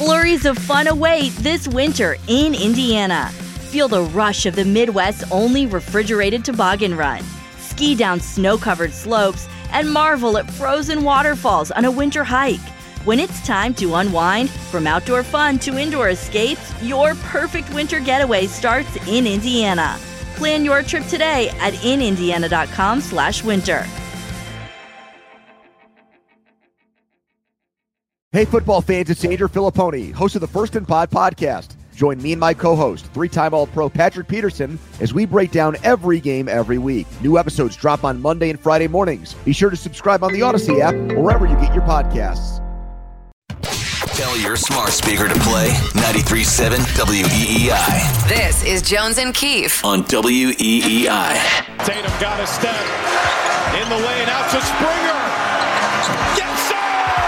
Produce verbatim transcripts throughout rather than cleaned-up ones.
Flurries of fun await this winter in Indiana. Feel the rush of the Midwest's only refrigerated toboggan run. Ski down snow-covered slopes and marvel at frozen waterfalls on a winter hike. When it's time to unwind, from outdoor fun to indoor escapes, your perfect winter getaway starts in Indiana. Plan your trip today at in indiana dot com slash winter. Hey, football fans, it's Andrew Filipponi, host of the First and Pod podcast. Join me and my co-host, three-time All-Pro Patrick Peterson, as we break down every game every week. New episodes drop on Monday and Friday mornings. Be sure to subscribe on the Odyssey app or wherever you get your podcasts. Tell your smart speaker to play ninety-three point seven W E E I. This is Jones and Keefe on W E E I. Tatum got a step in the lane, out to Springer. Yes, sir!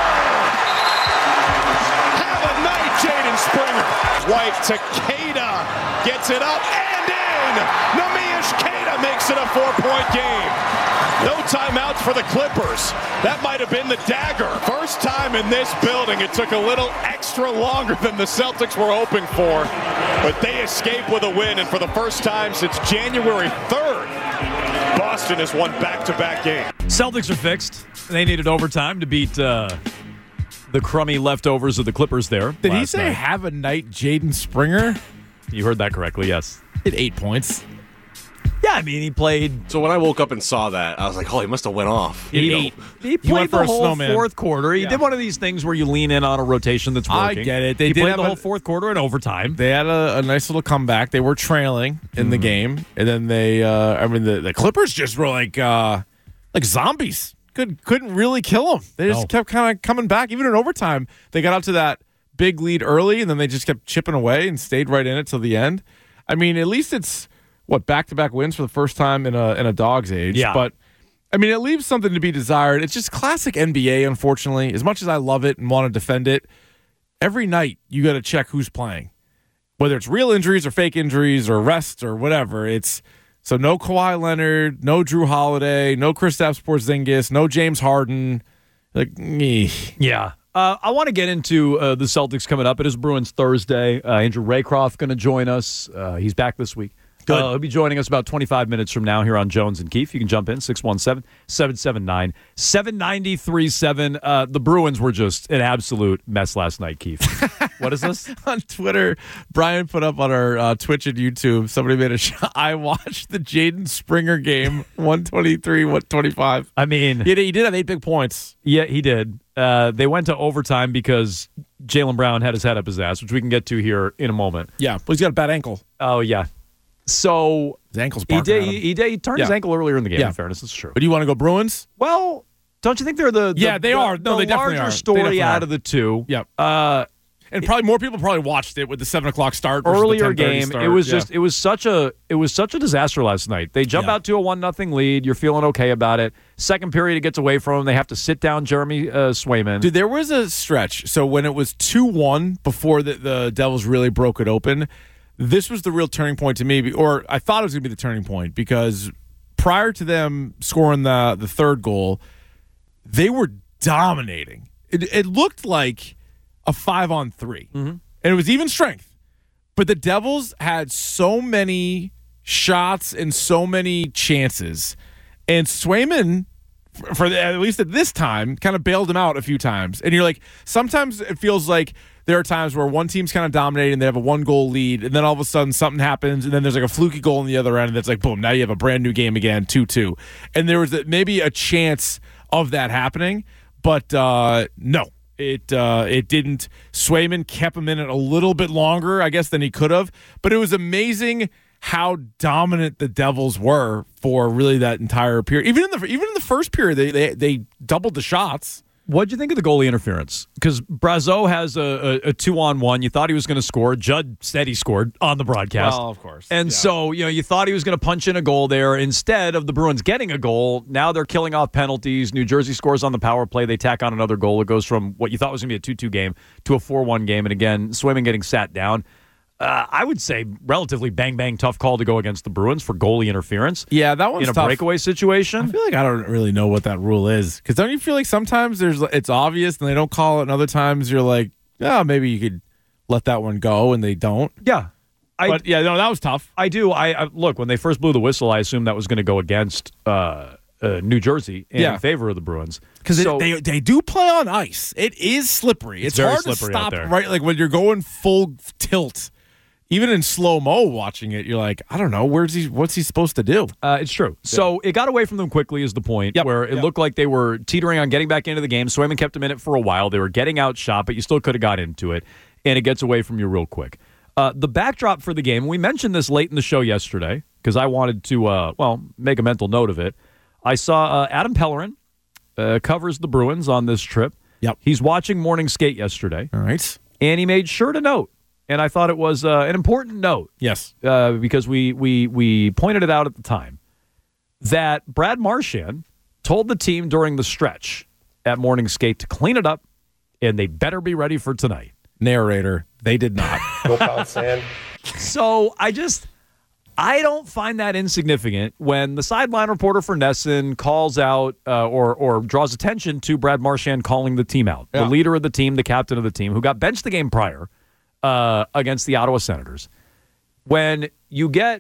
Have a night, Jaden Springer. White to Queta, gets it up and in. Neemias Queta makes it a four-point game. No timeouts for the Clippers. That might have been the dagger. First time in this building, it took a little extra longer than the Celtics were hoping for, but they escape with a win, and for the first time since January third, Boston has won back-to-back games. Celtics are fixed. They needed overtime to beat uh, the crummy leftovers of the Clippers there. Did he say night. have a night, Jaden Springer? You heard that correctly, yes. He had eight points. Yeah, I mean, he played. So when I woke up and saw that, I was like, oh, he must have went off. He, Eight. he played went the for a whole snowman. fourth quarter. He Yeah. did one of these things where you lean in on a rotation that's I working. get it. They he did played have the a- whole fourth quarter in overtime. They had a, a nice little comeback. They were trailing in the game, and then they, uh, I mean, the, the Clippers just were like uh, like zombies. Could, couldn't really kill them. They just No. kept kind of coming back. Even in overtime, they got out to that big lead early, and then they just kept chipping away and stayed right in it till the end. I mean, at least it's, what, back-to-back wins for the first time in a in a dog's age. Yeah. But, I mean, it leaves something to be desired. It's just classic N B A, unfortunately. As much as I love it and want to defend it, every night you got to check who's playing. Whether it's real injuries or fake injuries or rest or whatever. It's so no Kawhi Leonard, no Drew Holiday, no Kristaps Porzingis, no James Harden. Like, me. Yeah. Uh, I want to get into uh, the Celtics coming up. It is Bruins Thursday. Uh, Andrew Raycroft going to join us. Uh, he's back this week. Good. Uh, he'll be joining us about twenty-five minutes from now here on Jones and Keefe. You can jump in, six one seven, seven seven nine, seven nine three seven. Uh, the Bruins were just an absolute mess last night, Keefe. What is this? On Twitter, Brian put up on our uh, Twitch and YouTube, somebody made a shot. I watched the Jaden Springer game, one twenty-three, one twenty-five. I mean, He did, he did have eight big points. yeah, he did. Uh, they went to overtime because Jaylen Brown had his head up his ass, which we can get to here in a moment. Yeah, but he's got a bad ankle. Oh, yeah. So His ankle's he barking did, at him. he, he did. He turned his Yeah. ankle earlier in the game, Yeah. in fairness. It's true. But do you want to go Bruins? Well, don't you think they're the, the Yeah, they the, are. No, the they definitely larger are. They story definitely out are. of the two? Yep. Uh, And probably more people probably watched it with the seven o'clock start versus earlier the ten thirty game, start. it was Yeah. just it was such a it was such a disaster last night. They jump Yeah. out to a one nothing lead. You're feeling okay about it. Second period, it gets away from them. They have to sit down Jeremy uh, Swayman. Dude, there was a stretch. So when it was two one before the, the Devils really broke it open, this was the real turning point to me, or I thought it was going to be the turning point, because prior to them scoring the, the third goal, they were dominating. It, it looked like a five on three, mm-hmm. and it was even strength. But the Devils had so many shots and so many chances, and Swayman, for, for the, at least at this time, kind of bailed him out a few times. And you're like, sometimes it feels like there are times where one team's kind of dominating, they have a one-goal lead, and then all of a sudden something happens, and then there's like a fluky goal on the other end, and it's like, boom, now you have a brand new game again, two two. And there was a, maybe a chance of that happening, but uh, no. It uh, it didn't. Swayman kept him in it a little bit longer, I guess, than he could have. But it was amazing how dominant the Devils were for really that entire period. Even in the even in the first period, they they, they doubled the shots. What'd you think of the goalie interference? Because Brazeau has a, a, a two-on-one. You thought he was going to score. Judd said he scored on the broadcast. Well, of course. And Yeah. so, you know, you thought he was going to punch in a goal there. Instead of the Bruins getting a goal, now they're killing off penalties. New Jersey scores on the power play. They tack on another goal. It goes from what you thought was going to be a two two game to a four one game. And again, Swayman getting sat down. Uh, I would say relatively bang-bang tough call to go against the Bruins for goalie interference. Yeah, that one's in a tough. breakaway situation. I feel like I don't really know what that rule is, because don't you feel like sometimes there's it's obvious and they don't call it, and other times you're like, yeah, maybe you could let that one go, and they don't. Yeah. I, but, yeah, no, that was tough. I do. I, I Look, when they first blew the whistle, I assumed that was going to go against uh, uh, New Jersey and Yeah. in favor of the Bruins. Because so, they they do play on ice. It is slippery. It's, It's very hard slippery to out stop, there. right? Like when you're going full tilt, even in slow-mo watching it, you're like, I don't know, where's he? What's he supposed to do? Uh, it's true. So it got away from them quickly is the point, Yep. where it Yep. looked like they were teetering on getting back into the game. Swayman kept them in it for a while. They were getting outshot, but you still could have got into it, and it gets away from you real quick. Uh, the backdrop for the game, we mentioned this late in the show yesterday because I wanted to, uh, well, make a mental note of it. I saw uh, Adam Pellerin uh, covers the Bruins on this trip. Yep. He's watching morning skate yesterday, All right. and he made sure to note, and I thought it was uh, an important note, Yes. uh, because we we we pointed it out at the time, that Brad Marchand told the team during the stretch at morning skate to clean it up, and they better be ready for tonight. Narrator, they did not. Go pound sand. So I just, I don't find that insignificant when the sideline reporter for Nesson calls out uh, or or draws attention to Brad Marchand calling the team out, Yeah. the leader of the team, the captain of the team, who got benched the game prior uh, against the Ottawa Senators. When you get,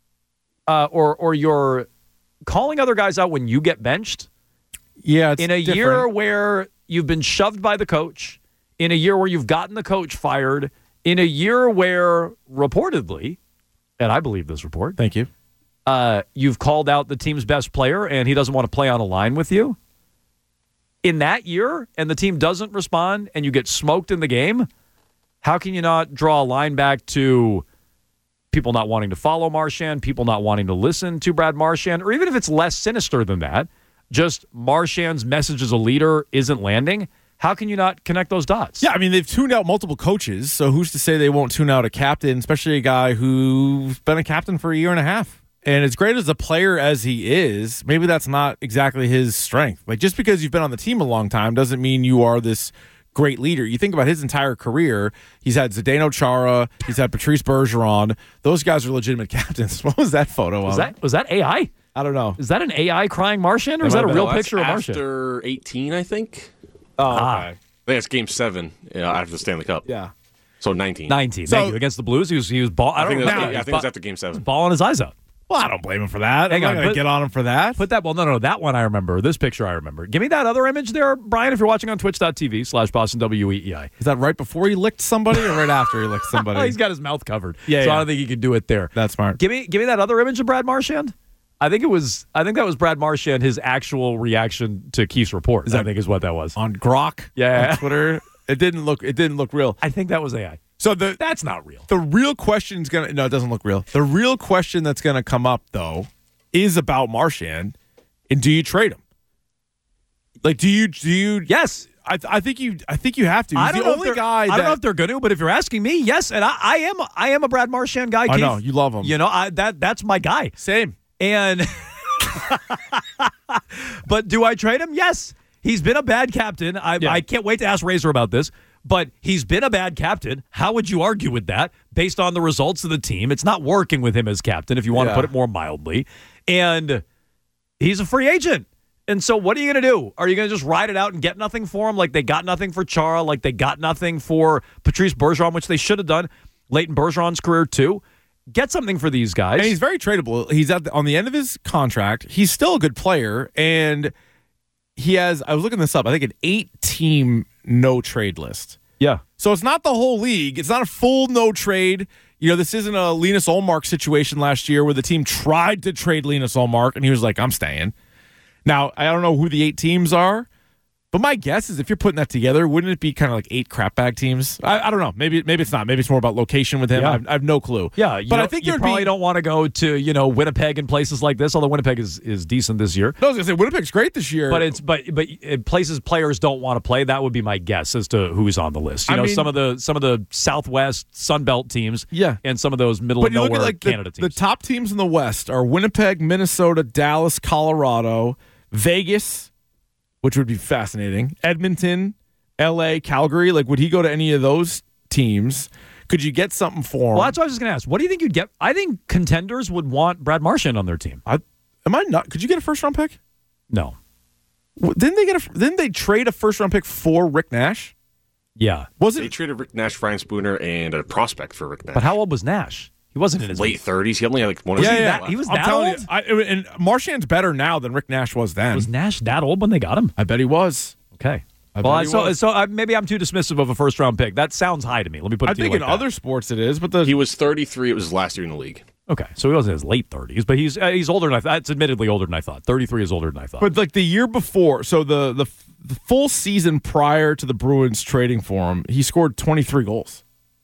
uh, or or you're calling other guys out when you get benched, Yeah, it's in a different. year where you've been shoved by the coach, in a year where you've gotten the coach fired, in a year where reportedly, and I believe this report, Thank you. uh, you've called out the team's best player and he doesn't want to play on a line with you. In that year, and the team doesn't respond and you get smoked in the game, how can you not draw a line back to people not wanting to follow Marchand, people not wanting to listen to Brad Marchand, or even if it's less sinister than that, just Marchand's message as a leader isn't landing? How can you not connect those dots? Yeah, I mean, they've tuned out multiple coaches, so who's to say they won't tune out a captain, especially a guy who's been a captain for a year and a half? And as great as a player as he is, maybe that's not exactly his strength. Like, just because you've been on the team a long time doesn't mean you are this great leader. You think about his entire career, he's had Zdeno Chara, he's had Patrice Bergeron. Those guys are legitimate captains. What was that photo Was of? that was that A I? I don't know. Is that an A I crying Marchand, or is That that a might real No, that's picture of Marchand? after eighteen, I think. Oh, Ah. okay. I think it's game seven yeah, after the Stanley Cup. Yeah. So nineteen. nineteen. So- Thank you. Against the Blues, he was he was ball. I I don't think, know. that's, now, I think he's it was ba- after game seven. balling his eyes out. Well, I don't blame him for that. Hang I'm on, not going put- to get on him for that. Put that well, no, no, that one I remember. This picture I remember. Give me that other image there, Brian, if you're watching on twitch.tv slash Boston W E E I. Is that right before he licked somebody or right after he licked somebody? Oh, he's got his mouth covered. Yeah, so I yeah. don't think he can do it there. That's smart. Give me give me that other image of Brad Marchand. I think it was I think that was Brad Marchand, his actual reaction to Keith's report. I think is what that was. On Grok, Yeah. on Twitter. It didn't look. It didn't look real. I think that was A I. So the That's not real. the real question is gonna. No, it doesn't look real. The real question that's gonna come up though is about Marchand, and do you trade him? Like, do you do you? Yes. I I think you. I think you have to. He's I don't the know if only they're- guy. I that, don't know if they're going to, but if you're asking me, yes, and I, I am I am a Brad Marchand guy. I Keith. know, you love him. You know, I, that that's my guy. Same. And but do I trade him? Yes. He's been a bad captain. I, Yeah. I can't wait to ask Razor about this. But he's been a bad captain. How would you argue with that based on the results of the team? It's not working with him as captain, if you want Yeah. to put it more mildly. And he's a free agent. And so what are you going to do? Are you going to just ride it out and get nothing for him like they got nothing for Chara, like they got nothing for Patrice Bergeron, which they should have done late in Bergeron's career too? Get something for these guys. And he's very tradable. He's at the, on the end of his contract. He's still a good player, and he has. I was looking this up. I think an eight-team no trade list. yeah. So it's not the whole league. It's not a full no trade. You know, this isn't a Linus Ullmark situation last year where the team tried to trade Linus Ullmark, and he was like, "I'm staying." Now I don't know who the eight teams are. But my guess is if you're putting that together, wouldn't it be kind of like eight crapbag teams? I, I don't know. Maybe maybe it's not. Maybe it's more about location with him. Yeah. I, have, I have no clue. Yeah, you but I don't- think you there'd probably be, don't want to go to you know Winnipeg and places like this. Although Winnipeg is, is decent this year, No, I was gonna say Winnipeg's great this year, but it's but but in places players don't want to play. That would be my guess as to who's on the list. You I know, mean- some of the some of the Southwest Sun Belt teams, Yeah. and some of those middle But of you look nowhere at like the, Canada the teams. top teams in the West are Winnipeg, Minnesota, Dallas, Colorado, Vegas, which would be fascinating. Edmonton, L A, Calgary. Like, would he go to any of those teams? Could you get something for him? Well, that's what I was just going to ask. What do you think you'd get? I think contenders would want Brad Marchand on their team. I, am I not? Could you get a first round pick? No. W- Didn't they get a? Didn't they trade a first round pick for Rick Nash? Yeah. Wasn't They traded Rick Nash, Brian Spooner, and a prospect for Rick Nash. But how old was Nash? He wasn't in his late thirties. He only had like one. Yeah, or two yeah. left. He was I'm that telling old? you, I, and Marchand's better now than Rick Nash was then. Was Nash that old when they got him? I bet he was. Okay. I well, bet I, he so was. so I, maybe I'm too dismissive of a first round pick. That sounds high to me. Let me put it I to think you in like that. other sports it is, but the He was thirty-three. It was his last year in the league. Okay, so he wasn't in his late thirties, but he's uh, he's older than I thought. It's admittedly older than I thought. thirty-three is older than I thought. But like the year before, so the, the the full season prior to the Bruins trading for him, he scored twenty-three goals.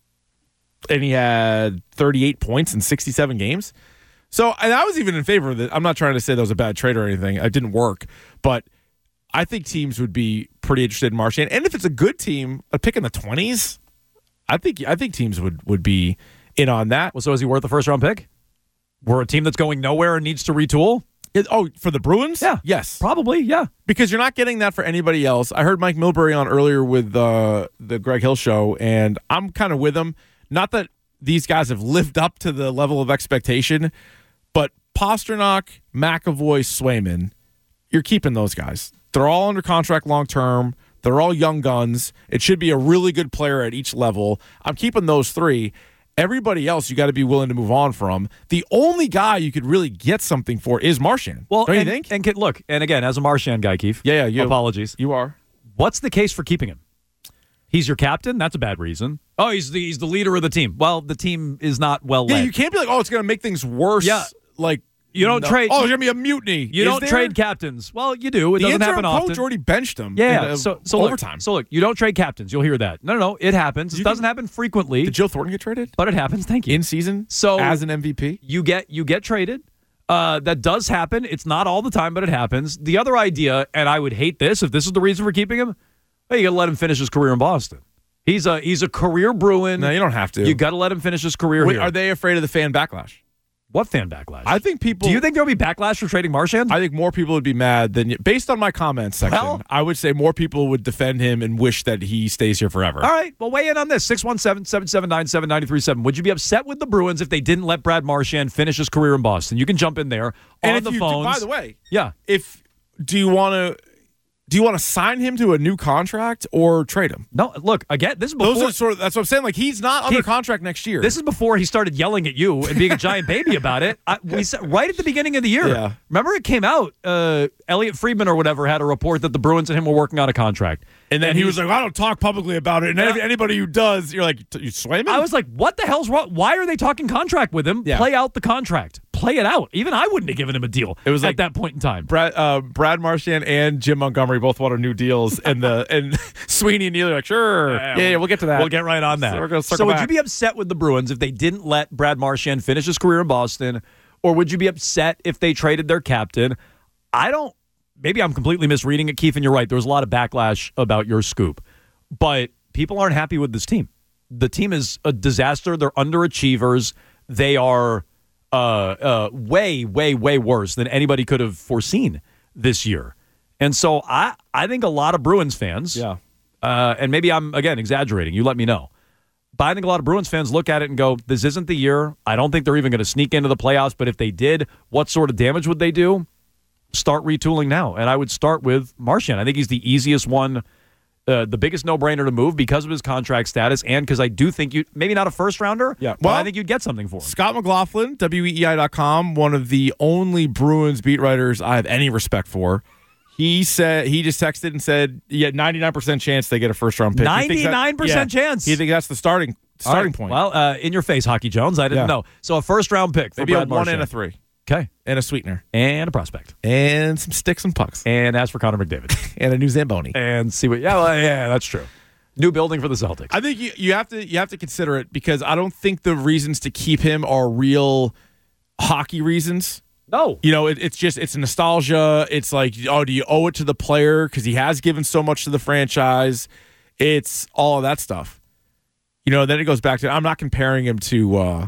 And he had thirty-eight points in sixty-seven games. So, and I was even in favor of it. I'm not trying to say that was a bad trade or anything. It didn't work. But I think teams would be pretty interested in Marchand. And if it's a good team, a pick in the twenties, I think I think teams would, would be in on that. Well, so is he worth a first round pick? We're a team that's going nowhere and needs to retool? It, oh, for the Bruins? Yeah. Yes. Probably, yeah. Because you're not getting that for anybody else. I heard Mike Milbury on earlier with uh, the Greg Hill show, and I'm kind of with him. Not that these guys have lived up to the level of expectation, but Pasternak, McAvoy, Swayman, you're keeping those guys. They're all under contract long term. They're all young guns. It should be a really good player at each level. I'm keeping those three. Everybody else, you got to be willing to move on from. The only guy you could really get something for is Marchand. Well, don't and, you think? And can, look, and again, as a Marchand guy, Keith. Yeah, yeah. You, apologies. You are. What's the case for keeping him? He's your captain? That's a bad reason. Oh, he's the he's the leader of the team. Well, the team is not well led. Yeah, you can't be like, oh, it's going to make things worse. Yeah. Like, You don't no. trade. Oh, there's going to be a mutiny. You Is don't there? trade captains. Well, you do. It The doesn't happen interim often. coach already benched him. Yeah. in, uh, so so look, overtime. so look, you don't trade captains. You'll hear that. No, no, no. It happens. It You doesn't can- happen frequently, Did Joe Thornton get traded but it happens. Thank you. in season? So- as an M V P? you get you get traded. Uh, that does happen. It's not all the time, but it happens. The other idea, and I would hate this if this is the reason for keeping him. Hey, you got to let him finish his career in Boston. He's a he's a career Bruin. No, you don't have to. You got to let him finish his career Wait, here. are they afraid of the fan backlash? What fan backlash? I think people. Do you think there'll be backlash for trading Marchand? I think more people would be mad than based on my comments section. Well- I would say more people would defend him and wish that he stays here forever. All right. Well, weigh in on this. six one seven, seven seven nine, seven nine three seven. Would you be upset with the Bruins if they didn't let Brad Marchand finish his career in Boston? You can jump in there And on if the you, phones. by the way, yeah. if do you want to do you want to sign him to a new contract or trade him? No, look, again, this is before Those are sort of that's what I'm saying. Like he's not under Keith, contract next year. This is before he started yelling at you and being a giant baby about it. I, we said right at the beginning of the year. Yeah. Remember, it came out. Uh, Elliot Friedman or whatever had a report that the Bruins and him were working on a contract, and then and he he's- was like, "I don't talk publicly about it." And Yeah. anybody who does, you're like, "You Swayman?" I was like, "What the hell's wrong? Why are they talking contract with him? Yeah. Play out the contract. Play it out." Even I wouldn't have given him a deal. It was at like- that point in time. Brad, uh, Brad Marchand and Jim Montgomery both wanted new deals, and the and Sweeney and Neal are like, "Sure, yeah, yeah, we'll get to that. We'll get right on that. So we're gonna So circle would back. you be upset with the Bruins if they didn't let Brad Marchand finish his career in Boston, or would you be upset if they traded their captain? I don't. Maybe I'm completely misreading it, Keith, and you're right. There was a lot of backlash about your scoop, but people aren't happy with this team. The team is a disaster. They're underachievers. They are uh, uh, way, way, way worse than anybody could have foreseen this year. And so I, I think a lot of Bruins fans, Yeah. uh, and maybe I'm, again, exaggerating. You let me know. But I think a lot of Bruins fans look at it and go, this isn't the year. I don't think they're even going to sneak into the playoffs. But if they did, what sort of damage would they do? Start retooling now. And I would start with Marchand. I think he's the easiest one, uh, the biggest no-brainer to move because of his contract status and because I do think you, maybe not a first-rounder, Yeah. but Well, I think you'd get something for him. Scott McLaughlin, W E E I dot com, one of the only Bruins beat writers I have any respect for. He said he just texted and said, "Yeah, ninety-nine percent chance they get a first round pick." He thinks that- ninety-nine percent yeah, chance. He thinks that's the starting All starting right. point. Well, uh, in your face, Hockey Jones. I didn't Yeah. know. So a first-round pick for Maybe Brad a one Marchand. and a three, Okay. and a sweetener, And a prospect. and some sticks and pucks, And as for Connor McDavid. and a new Zamboni. and see what, yeah, well, yeah, that's true. New building for the Celtics. I think you, you have to you have to consider it because I don't think the reasons to keep him are real hockey reasons. no. You know, it, it's just it's nostalgia. It's like, oh, do you owe it to the player because he has given so much to the franchise? It's all of that stuff. You know, then it goes back to I'm not comparing him to uh,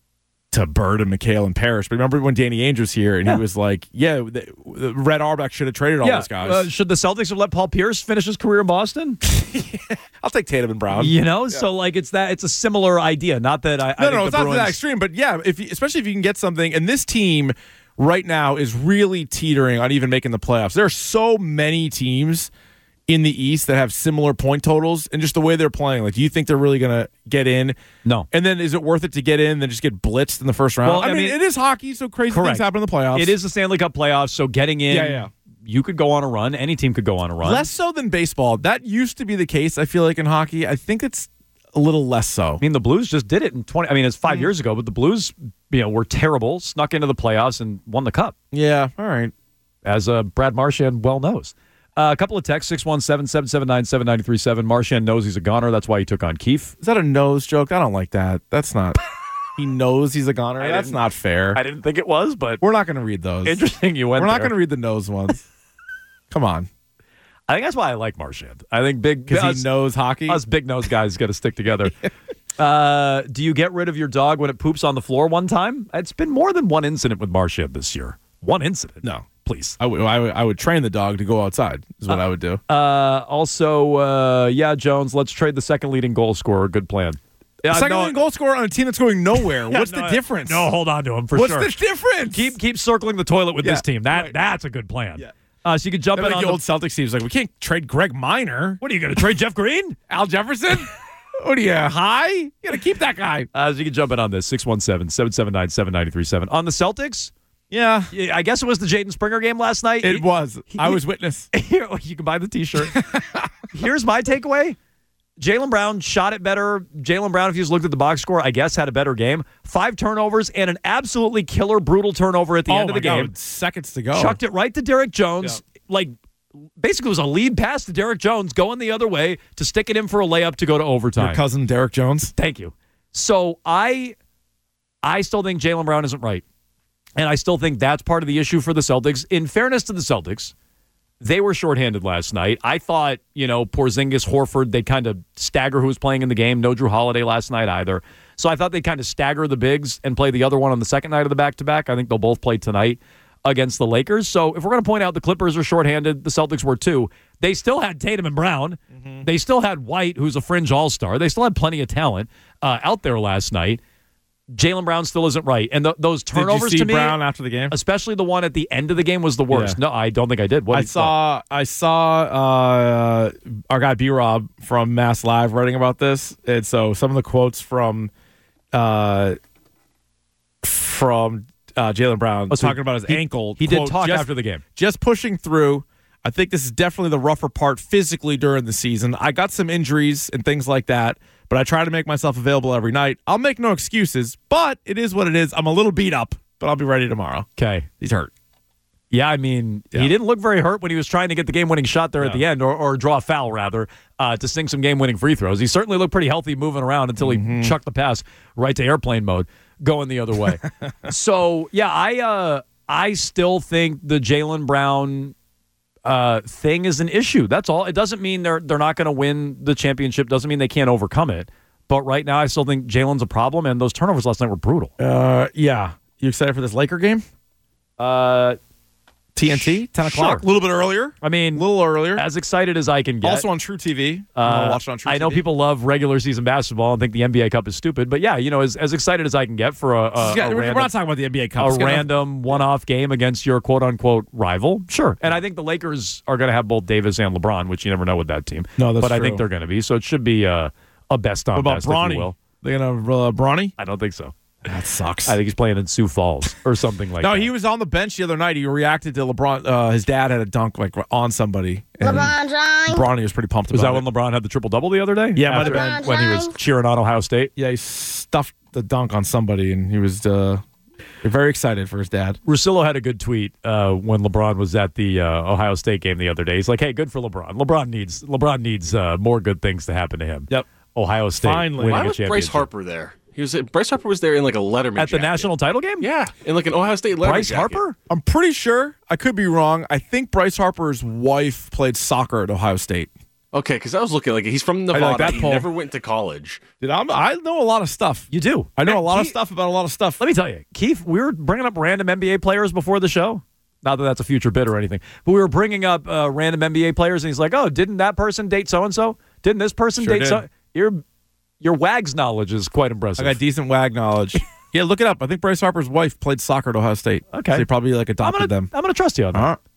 to Bird and McHale and Parrish, but remember when Danny Ainge was here and Yeah. he was like, "Yeah, the, the Red Auerbach should have traded all Yeah. those guys." Uh, should the Celtics have let Paul Pierce finish his career in Boston? I'll take Tatum and Brown. You know, so like it's that it's a similar idea. Not that I, I No, think no, the it's not to Bruins, that extreme, but yeah, if you, especially if you can get something, and this team right now is really teetering on even making the playoffs. There are so many teams in the East that have similar point totals and just the way they're playing? Like, do you think they're really going to get in? No. And then is it worth it to get in and then just get blitzed in the first round? Well, I, I mean, mean, it is hockey, so crazy correct. things happen in the playoffs. It is the Stanley Cup playoffs, so getting in, Yeah, yeah. you could go on a run. Any team could go on a run. Less so than baseball. That used to be the case, I feel like, in hockey. I think it's a little less so. I mean, the Blues just did it in twenty. I mean, it's five mm. years ago, but the Blues, you know, were terrible, snuck into the playoffs, and won the cup. Yeah, all right. As uh, Brad Marchand well knows. Uh, a couple of texts, six one seven, seven seven nine, seven nine three seven. Marchand knows he's a goner. That's why he took on Keefe. Is that a nose joke? I don't like that. That's not. He knows he's a goner. I That's not fair. I didn't think it was, but we're not going to read those. Interesting you went We're not there. going to read the nose ones. Come on. I think that's why I like Marchand. I think big because he knows hockey. Us big nose guys got to stick together. uh, do you get rid of your dog when it poops on the floor one time? It's been more than one incident with Marchand this year. One incident. No. Please. I would, I would I would train the dog to go outside is what uh, I would do. Uh, also, uh, yeah, Jones, let's trade the second leading goal scorer. Good plan. The Uh, second no, leading goal scorer on a team that's going nowhere. What's no, the difference? No, hold on to him for What's sure. the difference? Keep keep circling the toilet with Yeah, this team. That right. That's a good plan. Yeah. Uh, so you could jump Like in on the the old Celtics teams, like we can't trade Greg Minor. What are you going to trade Jeff Green? Al Jefferson? What are you, high? You got to keep that guy. Uh, so you can jump in on this, six one seven, seven seven nine, seven nine three seven. On the Celtics, Yeah. I guess it was the Jaden Springer game last night. It was. I was witness. Here, you can buy the T-shirt. Here's my takeaway. Jaylen Brown shot it better. Jaylen Brown, if you just looked at the box score, I guess had a better game. Five turnovers and an absolutely killer, brutal turnover at the oh end of the my game. God, seconds to go. Chucked it right to Derek Jones. Yeah. Like, basically it was a lead pass to Derek Jones going the other way to stick it in for a layup to go to overtime. Your cousin Derek Jones. Thank you. So I, I still think Jaylen Brown isn't right. And I still think that's part of the issue for the Celtics. In fairness to the Celtics, they were shorthanded last night. I thought, you know, Porzingis, Horford, they'd kind of stagger who was playing in the game. No Drew Holiday last night either. So I thought they'd kind of stagger the bigs and play the other one on the second night of the back-to-back. I think they'll both play tonight against the Lakers. So if we're going to point out the Clippers are shorthanded, the Celtics were too. They still had Tatum and Brown. Mm-hmm. They still had White, who's a fringe all-star. They still had plenty of talent uh, out there last night. Jaylen Brown still isn't right. And th- those turnovers did you see to me, Brown after the game? especially the one at the end of the game, was the worst. Yeah. No, I don't think I did. What I did- saw I saw uh, our guy B-Rob from Mass Live writing about this. And so some of the quotes from uh, from uh, Jaylen Brown Oh, so talking about his he- ankle. He did quote, talk just, after the game. Just pushing through. I think this is definitely the rougher part physically during the season. I got some injuries and things like that, but I try to make myself available every night. I'll make no excuses, but it is what it is. I'm a little beat up, but I'll be ready tomorrow. Okay. He's hurt. Yeah, I mean, Yeah. he didn't look very hurt when he was trying to get the game-winning shot there Yeah. at the end, or, or draw a foul, rather, uh, to sink some game-winning free throws. He certainly looked pretty healthy moving around until he Mm-hmm. chucked the pass right to airplane mode, going the other way. So, yeah, I uh, I still think the Jaylen Brown uh, thing is an issue. That's all. It doesn't mean they're they're not going to win the championship. Doesn't mean they can't overcome it. But right now, I still think Jaylen's a problem, and those turnovers last night were brutal. Uh, yeah. You excited for this Laker game? Uh, T N T, ten o'clock, Sure. a little bit earlier. I mean, A little earlier. as excited as I can get. Also on True T V. Uh, I'm gonna watch it on True I know T V. people love regular season basketball and think the N B A Cup is stupid, but yeah, you know, as, as excited as I can get for a, a, Yeah, a we're random, not talking about the N B A Cup. a It's gonna- random one-off game against your quote-unquote rival, sure. And I think the Lakers are going to have both Davis and LeBron, which you never know with that team. No, that's but I true. think they're going to be. So it should be uh, a best on What about best, if you Bronny? will. They're gonna have uh, Bronny. I don't think so. That sucks. I think he's playing in Sioux Falls or something like no, that. he was on the bench the other night. He reacted to LeBron. Uh, his dad had a dunk like on somebody. And LeBron James. Bronny was pretty pumped Was that about when it. LeBron had the triple-double the other day? Yeah, it might After- have been. when he was cheering on Ohio State. Yeah, he stuffed the dunk on somebody, and he was uh, very excited for his dad. Russillo had a good tweet uh, when LeBron was at the uh, Ohio State game the other day. He's like, "Hey, good for LeBron. LeBron needs LeBron needs uh, more good things to happen to him." Yep. Ohio State Finally. winning Why a was Bryce championship. Harper there? He was Bryce Harper was there in like a Letterman at the jacket. national title game? Yeah, in like an Ohio State Letterman Bryce jacket. Harper? I'm pretty sure. I could be wrong. I think Bryce Harper's wife played soccer at Ohio State. Okay, because I was looking like he's from like Nevada. that he poll. never went to college. Dude, I'm, I know a lot of stuff. You do. I know Man, a lot of Keith- stuff about a lot of stuff. Let me tell you, Keith, we were bringing up random N B A players before the show. Not that that's a future bid or anything, but we were bringing up uh, random N B A players, and he's like, "Oh, didn't that person date so and so? Didn't this person Sure date did. so?" Your your Wags knowledge is quite I impressive. got decent wag knowledge. Yeah, look it up. I think Bryce Harper's wife played soccer at Ohio State. Okay. So he probably like I'm adopted gonna them. I'm gonna trust you on that. All right.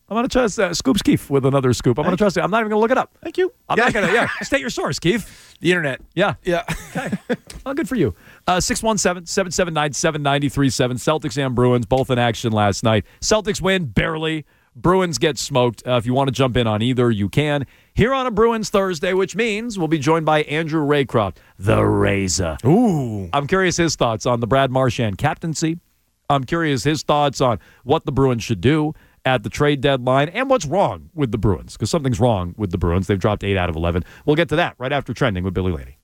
I'm going to trust uh, Scoops Keefe with another scoop. I'm going to trust it. I'm not even going to look it up. Thank you. I'm yeah. not going to, yeah. State your source, Keefe. The internet. Yeah. Yeah. Okay. Well, good for you. Uh, six one seven, seven seven nine, seven nine three seven. Celtics and Bruins both in action last night. Celtics win barely. Bruins get smoked. Uh, if you want to jump in on either, you can. Here on a Bruins Thursday, which means we'll be joined by Andrew Raycroft, the Razor. Ooh. I'm curious his thoughts on the Brad Marchand captaincy. I'm curious his thoughts on what the Bruins should do at the trade deadline and what's wrong with the Bruins, because something's wrong with the Bruins. They've dropped eight out of eleven. We'll get to that right after Trending with Billy Laney.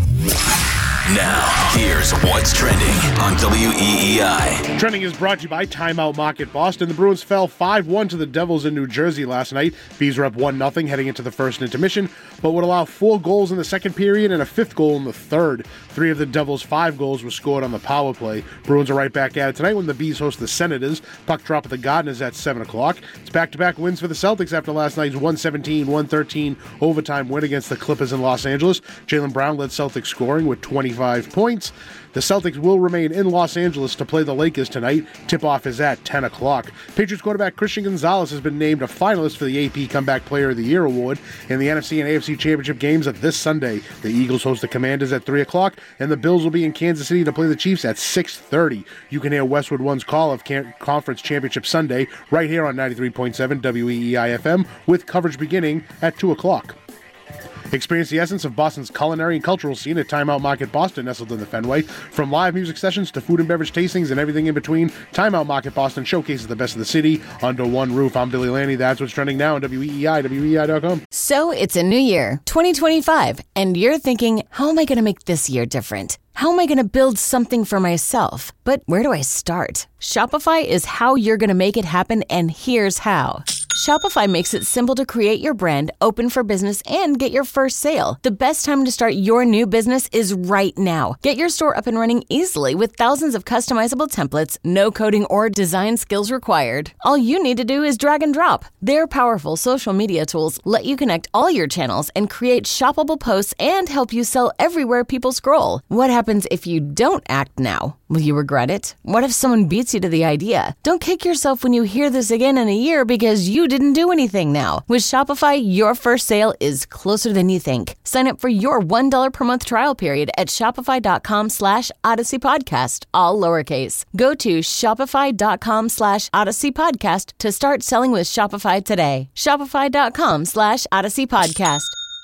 Now, here's what's trending on W E E I. Trending is brought to you by Timeout Market Boston. The Bruins fell five one to the Devils in New Jersey last night. Bees were up one nothing heading into the first intermission, but would allow four goals in the second period and a fifth goal in the third. Three of the Devils' five goals were scored on the power play. Bruins are right back at it tonight when the Bees host the Senators. Puck drop at the Gardeners at seven o'clock. It's back-to-back wins for the Celtics after last night's one seventeen one thirteen overtime win against the Clippers in Los Angeles. Jaylen Brown led Celtics scoring with twenty-five points. The Celtics will remain in Los Angeles to play the Lakers tonight. Tip-off is at ten o'clock. Patriots quarterback Christian Gonzalez has been named a finalist for the A P Comeback Player of the Year award. In the N F C and A F C Championship games of this Sunday, the Eagles host the Commanders at three o'clock, and the Bills will be in Kansas City to play the Chiefs at six thirty. You can hear Westwood One's call of Can- Conference Championship Sunday right here on ninety-three point seven W E E I F M, with coverage beginning at two o'clock. Experience the essence of Boston's culinary and cultural scene at Timeout Market Boston, nestled in the Fenway. From live music sessions to food and beverage tastings and everything in between, Timeout Market Boston showcases the best of the city under one roof. I'm Billy Laney. That's what's trending now on W E E I, W E E I dot com. So it's a new year, twenty twenty-five, and you're thinking, how am I going to make this year different? How am I going to build something for myself? But where do I start? Shopify is how you're going to make it happen, and here's how. Shopify makes it simple to create your brand, open for business, and get your first sale. The best time to start your new business is right now. Get your store up and running easily with thousands of customizable templates, no coding or design skills required. All you need to do is drag and drop. Their powerful social media tools let you connect all your channels and create shoppable posts and help you sell everywhere people scroll. What happens if you don't act now? Will you regret it? What if someone beats you to the idea? Don't kick yourself when you hear this again in a year because you didn't do anything now. With Shopify, your first sale is closer than you think. Sign up for your one dollar per month trial period at shopify.com slash Odyssey Podcast, all lowercase. Go to shopify.com slash Odyssey Podcast to start selling with Shopify today. Shopify.com slash Odyssey Podcast.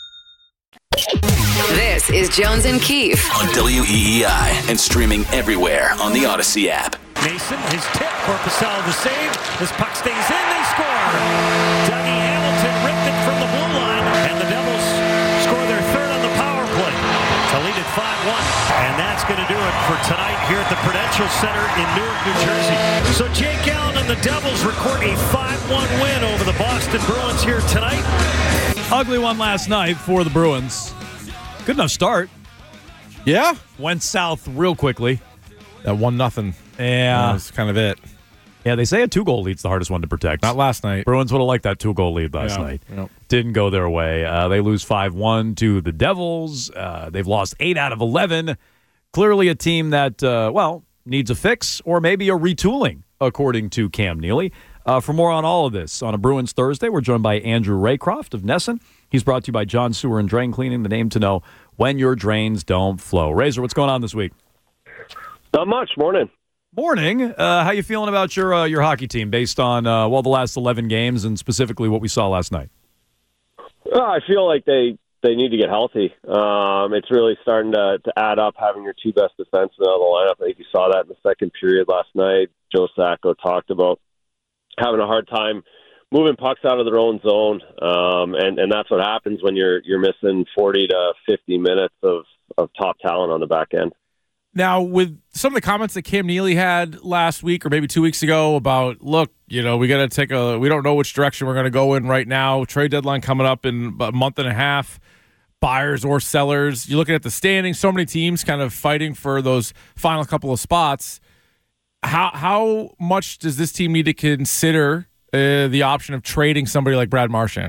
This is Jones and Keefe on W E E I and streaming everywhere on the Odyssey app. Mason, his tip, Corpusalo the save. This puck stays in, they score. Dougie Hamilton ripped it from the blue line, and the Devils score their third on the power play to lead at five one. And that's going to do it for tonight here at the Prudential Center in Newark, New Jersey. So Jake Allen and the Devils record a five one win over the Boston Bruins here tonight. Ugly one last night for the Bruins. Good enough start. Yeah. Went south real quickly. That one nothing. Yeah. That's kind of it. Yeah, they say a two-goal lead's the hardest one to protect. Not last night. Bruins would have liked that two-goal lead last yeah. night. Yep. Didn't go their way. Uh, they lose five one to the Devils. Uh, they've lost eight out of eleven. Clearly a team that, uh, well, needs a fix or maybe a retooling, according to Cam Neely. Uh, for more on all of this, on a Bruins Thursday, we're joined by Andrew Raycroft of Nesson. He's brought to you by John Sewer and Drain Cleaning, the name to know when your drains don't flow. Razor, what's going on this week? Not much. Morning. Morning. Uh, how you feeling about your uh, your hockey team based on uh, well the last eleven games and specifically what we saw last night? Well, I feel like they, they need to get healthy. Um, it's really starting to, to add up having your two best defensemen on the lineup. I think you saw that in the second period last night. Joe Sacco talked about having a hard time moving pucks out of their own zone, um, and, and that's what happens when you're you're missing forty to fifty minutes of, of top talent on the back end. Now, with some of the comments that Cam Neely had last week or maybe two weeks ago about, look, you know, we got to take a, we don't know which direction we're going to go in right now. Trade deadline coming up in about a month and a half. Buyers or sellers. You're looking at the standings. So many teams kind of fighting for those final couple of spots. How how much does this team need to consider uh, the option of trading somebody like Brad Marchand?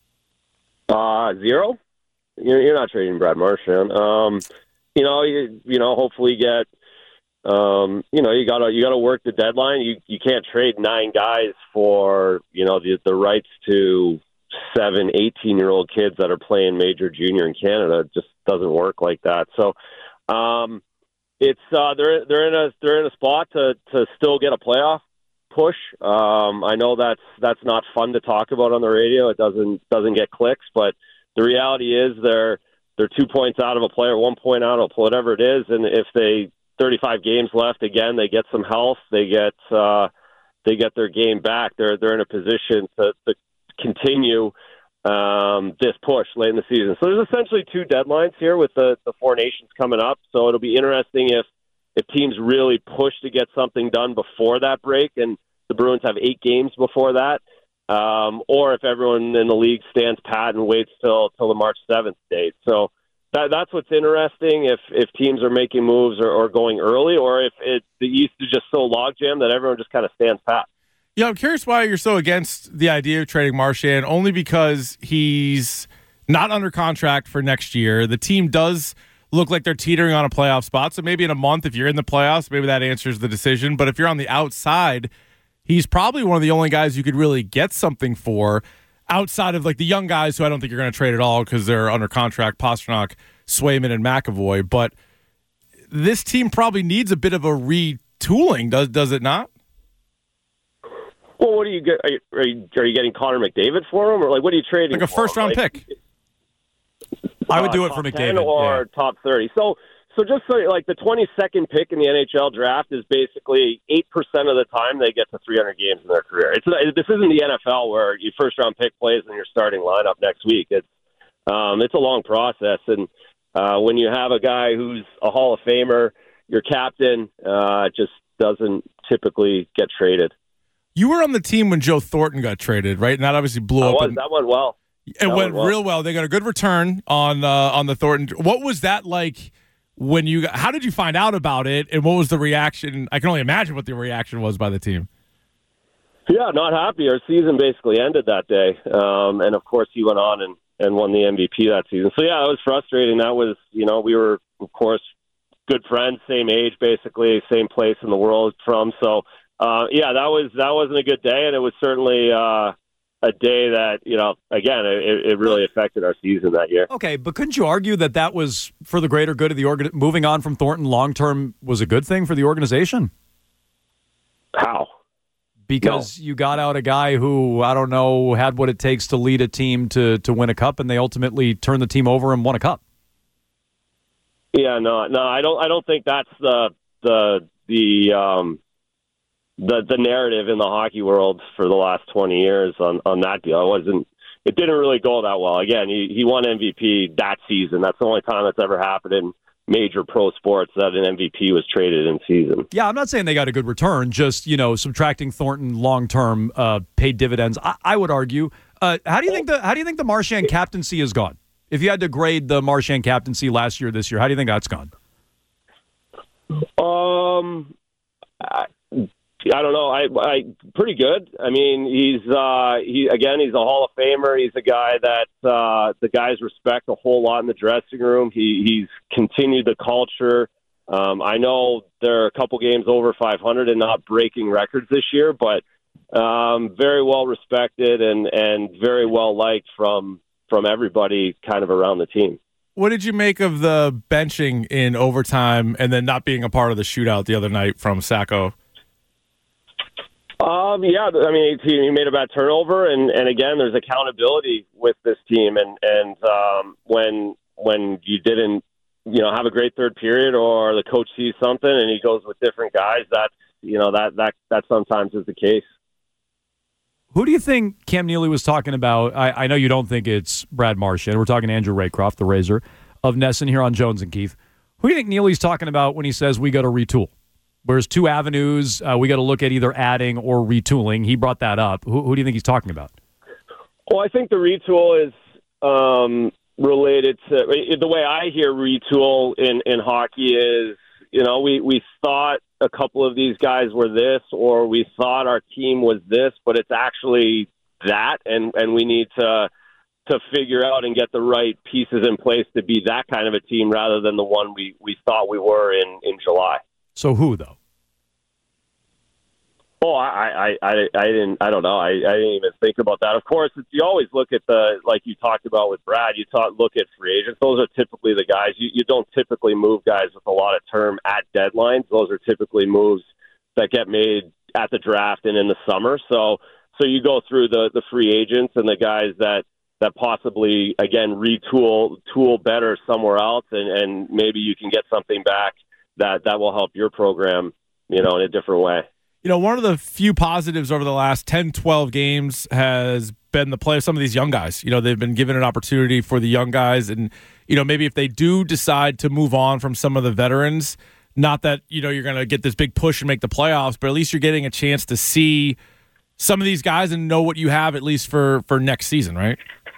Uh, zero. You're, you're not trading Brad Marchand. Um, You know, you, you know, hopefully get um, you know, you gotta you gotta work the deadline. You you can't trade nine guys for you know the the rights to seven, eighteen-year-old kids that are playing major junior in Canada. It just doesn't work like that. So, um, it's uh, they're they're in a they're in a spot to to still get a playoff push. Um, I know that's that's not fun to talk about on the radio. It doesn't doesn't get clicks, but the reality is they're they're two points out of a player, one point out of whatever it is, and if they thirty-five games left again, they get some health, they get uh, they get their game back. They're they're in a position to, to continue um, this push late in the season. So there's essentially two deadlines here with the, the Four Nations coming up. So it'll be interesting if if teams really push to get something done before that break, and the Bruins have eight games before that, um, or if everyone in the league stands pat and waits till till the March seventh date. So that, that's what's interesting. If if teams are making moves or, or going early, or if it, the East is just so logjam that everyone just kind of stands pat. Yeah, I'm curious why you're so against the idea of trading Marchand, only because he's not under contract for next year. The team does look like they're teetering on a playoff spot, so maybe in a month, if you're in the playoffs, maybe that answers the decision. But if you're on the outside, he's probably one of the only guys you could really get something for outside of like the young guys who I don't think you're going to trade at all because they're under contract, Pastrnak, Swayman, and McAvoy. But this team probably needs a bit of a retooling, does does it not? Well, what do you get? Are you, are you, are you getting Connor McDavid for him, or like what are you trading? Like a for first him? round like, pick. I would do uh, it for top McDavid ten or yeah. top thirty. So, so just so like the twenty-second pick in the N H L draft is basically eight percent of the time they get to three hundred games in their career. It's this isn't the N F L where your first round pick plays in your starting lineup next week. It's um, it's a long process, and uh, when you have a guy who's a Hall of Famer, your captain uh, just doesn't typically get traded. You were on the team when Joe Thornton got traded, right? And that obviously blew that up. Was, and, that went well. It that went, went well. real well. They got a good return on uh, on the Thornton. What was that like when you? How did you find out about it, and what was the reaction? I can only imagine what the reaction was by the team. Yeah, not happy. Our season basically ended that day, um, and of course he went on and, and won the M V P that season. So yeah, it was frustrating. That was, you know, we were of course good friends, same age, basically same place in the world from. So. Uh, yeah, that was that wasn't a good day, and it was certainly uh, a day that, you know, again, it, it really affected our season that year. Okay, but couldn't you argue that that was for the greater good of the organ? Moving on from Thornton long term was a good thing for the organization? How? Because no. you got out a guy who, I don't know, had what it takes to lead a team to to win a cup, and they ultimately turned the team over and won a cup. Yeah, no, no, I don't. I don't think that's the the the. Um, the the narrative in the hockey world for the last twenty years on, on that deal. It wasn't it didn't really go that well. Again, he, he won M V P that season. That's the only time that's ever happened in major pro sports that an M V P was traded in season. Yeah, I'm not saying they got a good return, just, you know, subtracting Thornton long term uh, paid dividends. I, I would argue. Uh, how do you think the how do you think the Marchand captaincy has gone? If you had to grade the Marchand captaincy last year, this year, how do you think that's gone? Um I, I don't know. I, I pretty good. I mean, he's uh, he again. He's a Hall of Famer. He's a guy that uh, the guys respect a whole lot in the dressing room. He he's continued the culture. Um, I know there are a couple games over five hundred and not breaking records this year, but um, very well respected and, and very well liked from from everybody kind of around the team. What did you make of the benching in overtime and then not being a part of the shootout the other night from Sacco? Um, yeah, I mean, he, he made a bad turnover, and, and again, there's accountability with this team, and and um, when when you didn't, you know, have a great third period, or the coach sees something and he goes with different guys, that's you know that that that sometimes is the case. Who do you think Cam Neely was talking about? I, I know you don't think it's Brad Marchand. We're talking Andrew Raycroft, the Razor of Nesson here on Jones and Keith. Who do you think Neely's talking about when he says we got to retool? There's two avenues. Uh, we got to look at either adding or retooling. He brought that up. Who, who do you think he's talking about? Well, I think the retool is um, related to the way I hear retool in, in hockey is, you know, we, we thought a couple of these guys were this, or we thought our team was this, but it's actually that, and, and we need to to figure out and get the right pieces in place to be that kind of a team rather than the one we, we thought we were in, in July. So who, though? Oh, I, I, I, I didn't. I don't know. I, I didn't even think about that. Of course, it's, you always look at the, like you talked about with Brad. You talk, look at free agents. Those are typically the guys. You, you don't typically move guys with a lot of term at deadlines. Those are typically moves that get made at the draft and in the summer. So, so you go through the, the free agents and the guys that, that possibly again retool, tool better somewhere else, and, and maybe you can get something back that that will help your program, you know, in a different way. You know, one of the few positives over the last ten, twelve games has been the play of some of these young guys. You know, they've been given an opportunity for the young guys. And, you know, maybe if they do decide to move on from some of the veterans, not that, you know, you're going to get this big push and make the playoffs, but at least you're getting a chance to see some of these guys and know what you have at least for, for next season, right?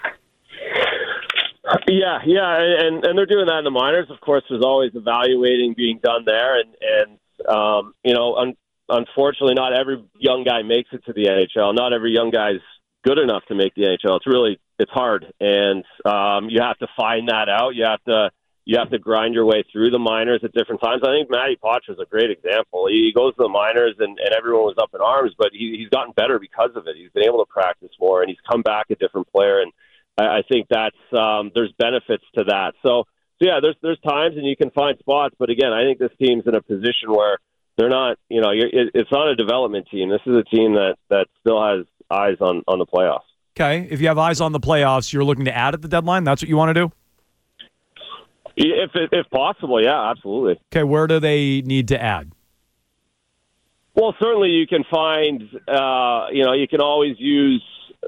Yeah, yeah, and, and they're doing that in the minors. Of course, there's always evaluating being done there. And, and um, you know, un- unfortunately, not every young guy makes it to the N H L. Not every young guy's good enough to make the N H L. It's really, it's hard. And um, you have to find that out. You have to you have to grind your way through the minors at different times. I think Matty Poitras is a great example. He goes to the minors, and, and everyone was up in arms, but he, he's gotten better because of it. He's been able to practice more, and he's come back a different player. And I, I think that's um, there's benefits to that. So, so yeah, there's there's times, and you can find spots. But again, I think this team's in a position where they're not, you know, you're, it, it's not a development team. This is a team that, that still has eyes on, on the playoffs. Okay, if you have eyes on the playoffs, you're looking to add at the deadline. That's what you want to do? If if possible, yeah, absolutely. Okay, where do they need to add? Well, certainly you can find, uh, you know, you can always use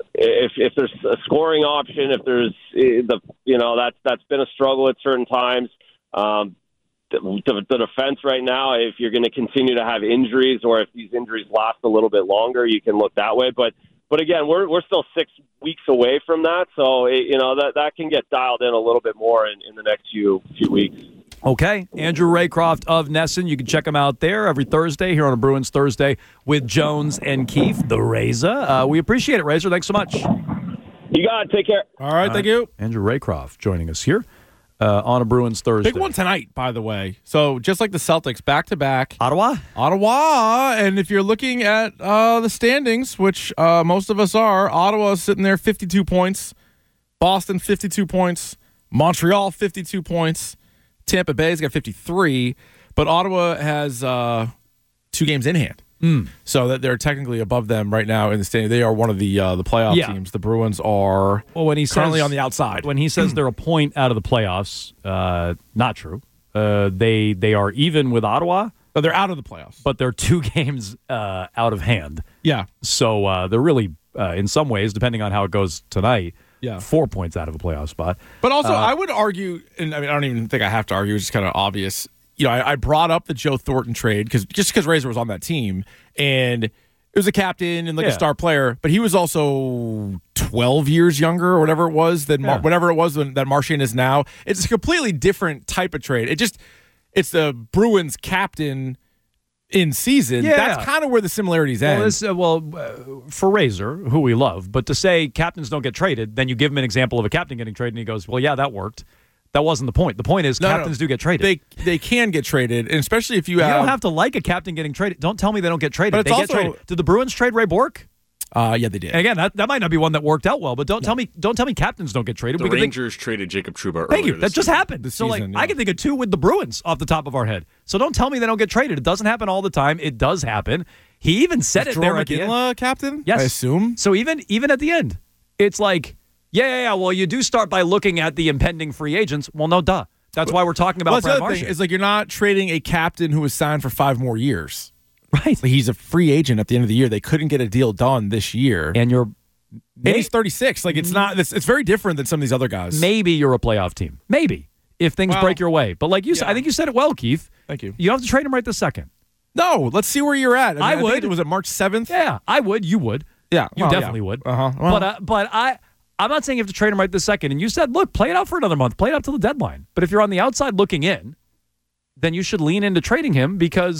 if if there's a scoring option. If there's the, you know, that's that's been a struggle at certain times. Um, the, the, the defense right now, if you're going to continue to have injuries, or if these injuries last a little bit longer, you can look that way. But but again, we're we're still six weeks away from that, so it, you know that that can get dialed in a little bit more in, in the next few few weeks. Okay, Andrew Raycroft of Nesson. You can check him out there every Thursday here on a Bruins Thursday with Jones and Keefe, the Razor. Uh, we appreciate it, Razor. Thanks so much. You got it. Take care. All right, thank you. Andrew Raycroft joining us here uh, on a Bruins Thursday. Big one tonight, by the way. So just like the Celtics, back-to-back. Ottawa? Ottawa. And if you're looking at uh, the standings, which uh, most of us are, Ottawa is sitting there fifty-two points. Boston, fifty-two points. Montreal, fifty-two points. Tampa Bay's got fifty-three, but Ottawa has uh, two games in hand, mm. so that they're technically above them right now in the standing. They are one of the uh, the playoff yeah. teams. The Bruins are well, when he currently says, on the outside. When he says they're a point out of the playoffs, uh, not true. Uh, they they are even with Ottawa. So they're out of the playoffs, but they're two games uh, out of hand. Yeah. So uh, they're really, uh, in some ways, depending on how it goes tonight. Yeah. Four points out of a playoff spot. But also, uh, I would argue, and I mean, I don't even think I have to argue, it's just kind of obvious. You know, I, I brought up the Joe Thornton trade because just because Razor was on that team, and it was a captain and like yeah. a star player, but he was also twelve years younger or whatever it was than Mar- yeah. whatever it was when, that Marchand is now. It's a completely different type of trade. It just, it's the Bruins captain in season. Yeah. That's kind of where the similarities well, end. This, uh, well, uh, for Razor, who we love, but to say captains don't get traded, then you give him an example of a captain getting traded, and he goes, well, yeah, that worked. That wasn't the point. The point is No, captains no. do get traded. They they can get traded, and especially if you you have... don't have to like a captain getting traded. Don't tell me they don't get traded. But it's they also, get traded. Did the Bruins trade Ray Bourque? Uh, yeah, they did. And again, that, that might not be one that worked out well, but don't no. tell me don't tell me captains don't get traded. The we Rangers think, traded Jacob Trouba. Thank you. That just season. happened. This so season, like yeah. I can think of two with the Bruins off the top of our head. So don't tell me they don't get traded. It doesn't happen all the time. It does happen. He even said Is it Jerome there at the McGinley end. captain? Yes. I assume. So even even at the end, it's like, yeah, yeah, yeah. Well, you do start by looking at the impending free agents. Well, no, duh. That's why we're talking about well, Brad the other Marchand. thing is like you're not trading a captain who was signed for five more years. Right. Like he's a free agent at the end of the year. They couldn't get a deal done this year. And you're and he's thirty-six. Like it's not it's, it's very different than some of these other guys. Maybe you're a playoff team. Maybe. If things well, break your way. But like you yeah. said, I think you said it well, Keith. Thank you. You don't have to trade him right this second. No, let's see where you're at. I, mean, I I think would. it was it March seventh? Yeah, I would. You would. Yeah. You well, definitely yeah. would. Uh-huh. Well, but uh, but I I'm not saying you have to trade him right this second. And you said, look, play it out for another month. Play it out till the deadline. But if you're on the outside looking in, then you should lean into trading him because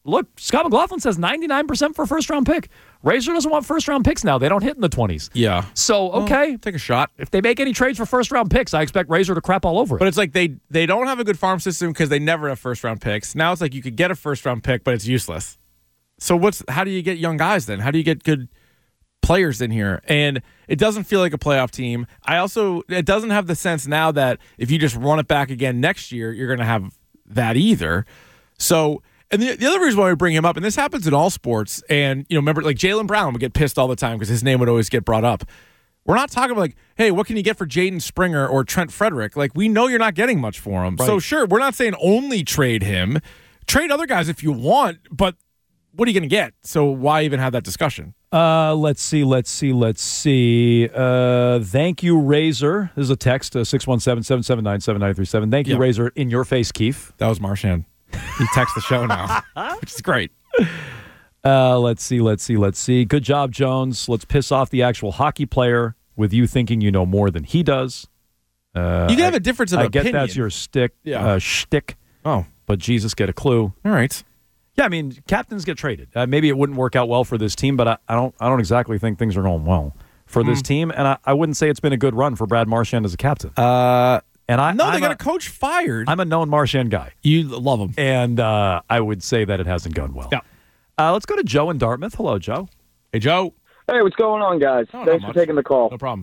look, Scott McLaughlin says ninety-nine percent for a first-round pick. Razor doesn't want first-round picks now. They don't hit in the twenties. Yeah. So, okay. Well, take a shot. If they make any trades for first-round picks, I expect Razor to crap all over it. But it's like they they don't have a good farm system because they never have first-round picks. Now it's like you could get a first-round pick, but it's useless. So what's how do you get young guys then? How do you get good players in here? And it doesn't feel like a playoff team. I also, it doesn't have the sense now that if you just run it back again next year, you're going to have that either. So, and the, the other reason why we bring him up, and this happens in all sports, and, you know, remember, like Jaylen Brown would get pissed all the time because his name would always get brought up. We're not talking about like, hey, what can you get for Jaden Springer or Trent Frederick? Like, we know you're not getting much for him. Right. So, sure, we're not saying only trade him. Trade other guys if you want, but what are you going to get? So why even have that discussion? Uh, let's see, let's see, let's see. Uh, thank you, Razor. This is a text, uh, six one seven, seven seven nine, seven nine three seven. Thank you, Yep. Razor. In your face, Keith. That was Marchand. He texts the show now, which is great. Uh, let's see, let's see, let's see. Good job, Jones. Let's piss off the actual hockey player with you thinking you know more than he does. Uh, You can have I- a difference of I opinion. get that's your stick, Yeah. uh, shtick. Oh. But Jesus, get a clue. All right. Yeah, I mean, captains get traded. Uh, maybe it wouldn't work out well for this team, but I, I don't. I don't exactly think things are going well for this Mm. team, and I, I wouldn't say it's been a good run for Brad Marchand as a captain. Uh, and I no, they I'm got a, a coach fired. I'm a known Marchand guy. You love him, and uh, I would say that it hasn't gone well. Yeah. Uh, let's go to Joe in Dartmouth. Hello, Joe. Hey, Joe. Hey, what's going on, guys? Oh, not Thanks for much. taking the call. No problem.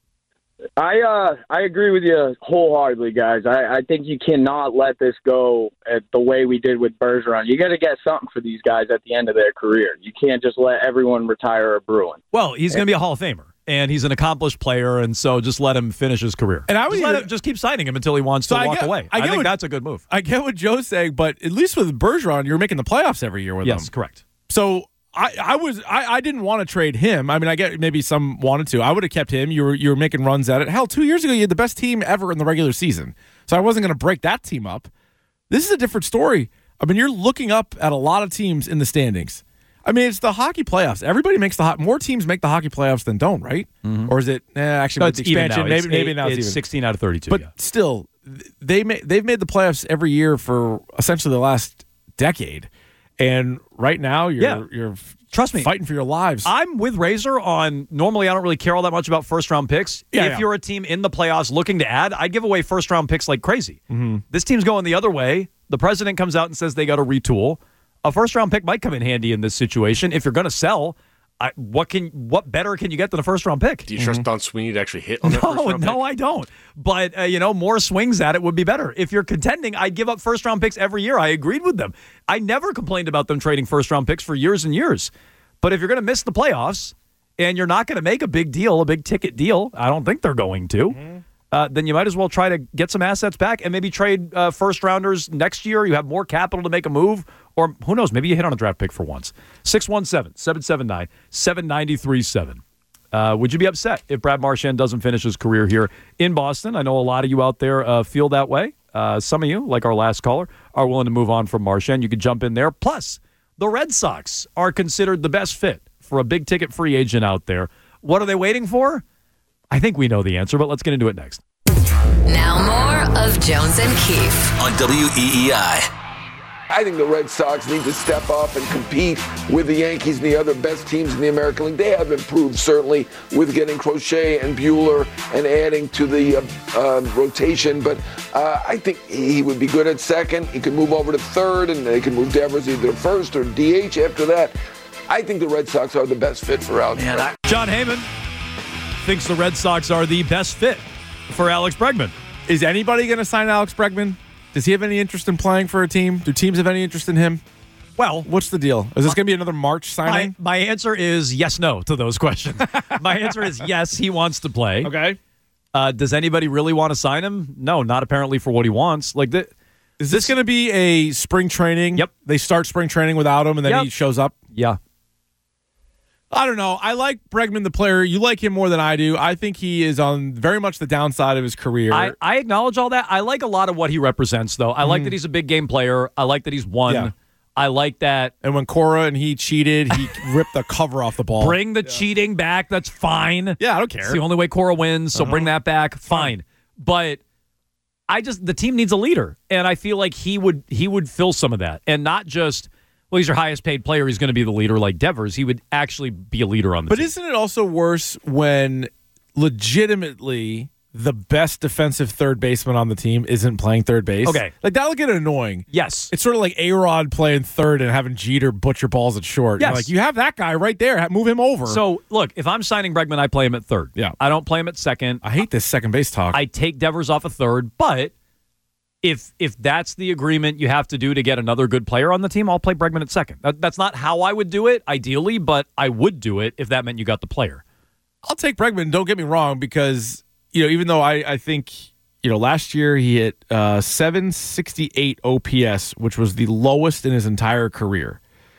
I uh I agree with you wholeheartedly, guys. I, I think you cannot let this go at the way we did with Bergeron. You got to get something for these guys at the end of their career. You can't just let everyone retire a Bruin. Well, he's going to be a Hall of Famer, and he's an accomplished player, and so just let him finish his career. And I would just, let even- him, just keep signing him until he wants So to I walk get- away. I I, get think what- that's a good move. I get what Joe's saying, but at least with Bergeron, you're making the playoffs every year with him. Yes, correct. So I, I was I, I didn't want to trade him. I mean, I get maybe some wanted to. I would have kept him. You were you were making runs at it. Hell, two years ago you had the best team ever in the regular season. So I wasn't going to break that team up. This is a different story. I mean, you're looking up at a lot of teams in the standings. I mean, it's the hockey playoffs. Everybody makes the hot. More teams make the hockey playoffs than don't, right? Or is it eh, actually No, with it's the even expansion? now. Maybe It's maybe eight- now it's, it's even. sixteen out of thirty-two. But yeah. still, they ma- they've made the playoffs every year for essentially the last decade. And right now, you're Yeah. you're Trust me, fighting for your lives. I'm with Razor on normally I don't really care all that much about first round picks. Yeah, if yeah. you're a team in the playoffs looking to add, I'd give away first round picks like crazy. Mm-hmm. This team's going the other way. The president comes out and says they got to retool. A first round pick might come in handy in this situation. If you're going to sell, I, what can what better can you get than a first round pick? Do you trust Don Sweeney to actually hit on that first No, round no, pick? I don't. But, uh, you know, more swings at it would be better. If you're contending, I'd give up first-round picks every year. I agreed with them. I never complained about them trading first-round picks for years and years. But if you're going to miss the playoffs and you're not going to make a big deal, a big-ticket deal, I don't think they're going to, Mm-hmm. uh, then you might as well try to get some assets back and maybe trade uh, first-rounders next year. You have more capital to make a move. Or who knows, maybe you hit on a draft pick for once. six one seven, seven seven nine, seven nine three seven. Uh, would you be upset if Brad Marchand doesn't finish his career here in Boston? I know a lot of you out there uh, feel that way. Uh, some of you, like our last caller, are willing to move on from Marchand. You could jump in there. Plus, the Red Sox are considered the best fit for a big-ticket free agent out there. What are they waiting for? I think we know the answer, but let's get into it next. Now more of Jones and Keefe on W E E I. I think the Red Sox need to step up and compete with the Yankees and the other best teams in the American League. They have improved, certainly, with getting Crochet and Bueller and adding to the uh, uh, rotation. But uh, I think he would be good at second. He could move over to third, and they could move Devers either to first or D H after that. I think the Red Sox are the best fit for Alex Man, Bregman. I- John Heyman thinks the Red Sox are the best fit for Alex Bregman. Is anybody going to sign Alex Bregman? Does he have any interest in playing for a team? Do teams have any interest in him? Well, what's the deal? Is this going to be another March signing? My, my answer is yes, no to those questions. My answer is yes, he wants to play. Okay. Uh, does anybody really want to sign him? No, not apparently for what he wants. Like, th- Is this going to be a spring training? Yep. They start spring training without him, and then Yep. he shows up? Yeah. I don't know. I like Bregman, the player. You like him more than I do. I think he is on very much the downside of his career. I, I acknowledge all that. I like a lot of what he represents, though. I like that he's a big game player. I like that he's won. Yeah. I like that. And when Cora and he cheated, he ripped the cover off the ball. Bring the cheating back. That's fine. Yeah, I don't care. It's the only way Cora wins, so Uh-huh. bring that back. Fine. But I just the team needs a leader, and I feel like he would he would fill some of that, and not just well, he's your highest paid player. He's going to be the leader like Devers. He would actually be a leader on the but team. But isn't it also worse when legitimately the best defensive third baseman on the team isn't playing third base? Okay. Like, that'll get annoying. Yes. It's sort of like A-Rod playing third and having Jeter butcher balls at short. Yes. You're like, you have that guy right there. Move him over. So, look, if I'm signing Bregman, I play him at third. Yeah. I don't play him at second. I hate this second base talk. I take Devers off a third, but if if that's the agreement you have to do to get another good player on the team, I'll play Bregman at second. That, that's not how I would do it, ideally, but I would do it if that meant you got the player. I'll take Bregman, don't get me wrong, because, you know, even though I, I think, you know, last year he hit uh, seven sixty-eight O P S, which was the lowest in his entire career.